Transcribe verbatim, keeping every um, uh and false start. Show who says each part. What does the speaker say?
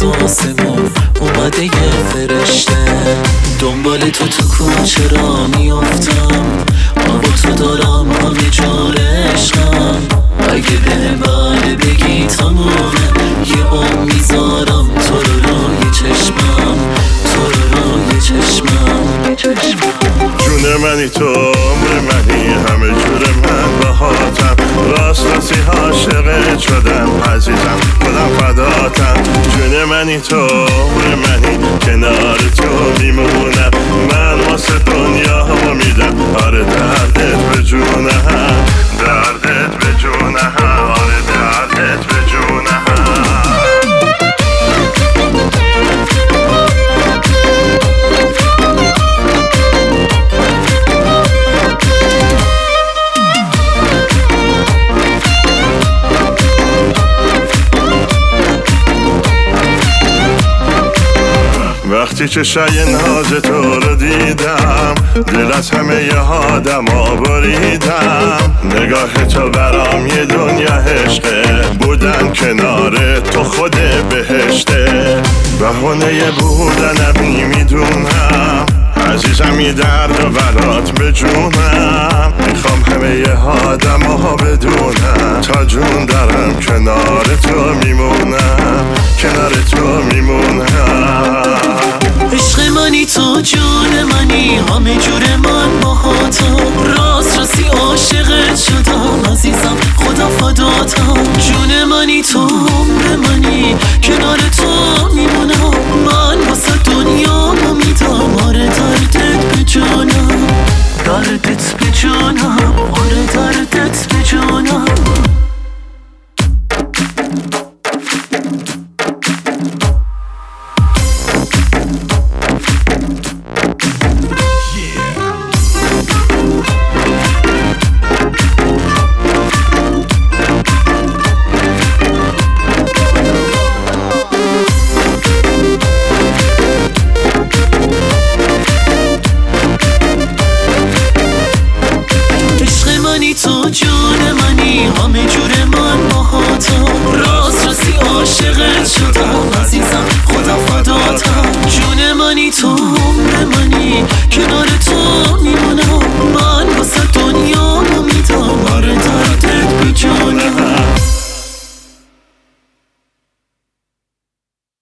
Speaker 1: از آسمون اومده یه فرشته. دنبال تو تو کوچه را میافتم، با تو دارم همه جور عشقم. اگه به بله بگی تمومه، یه عمر میذارم تو رو روی چشمم، تو رو روی چشمم
Speaker 2: جون منی تو عمر منی، همه جور من بهاتم. راست راستی عاشقت شدم عزیزم، خودم فداتم. جون منی تو عمر منی، کنار تو میمونم. من واسه دنیا همو میدم، آره دردت به جونم، دردت به جونم، آره دردت به جونم. وقتی که شای ناز تو رو دیدم، دل از همه ی آدم ها بریدم. نگاه تو برام یه دنیا عشقه، بودن کنار تو خود بهشته. بهونه بودنم میدونم عزیزم، یه درد و برات به جونم. میخوام همه ی آدم ها بدونم، تا جون دارم کنار تو میمونم، کنار تو میمونم.
Speaker 1: عشق منی تو جون منی، همه جور من باهاتم. راست راستی عاشقت شدم عزیزم، خدا فداتم. جون منی تو عمر منی، کنار تو میمونم. من واسه دنیا رو میدم، آره دردت به جونم، دردت به جونم، آره دردت به جونم. تو جون منی، همه جور من باهاتم. راست راستی عاشقت شدم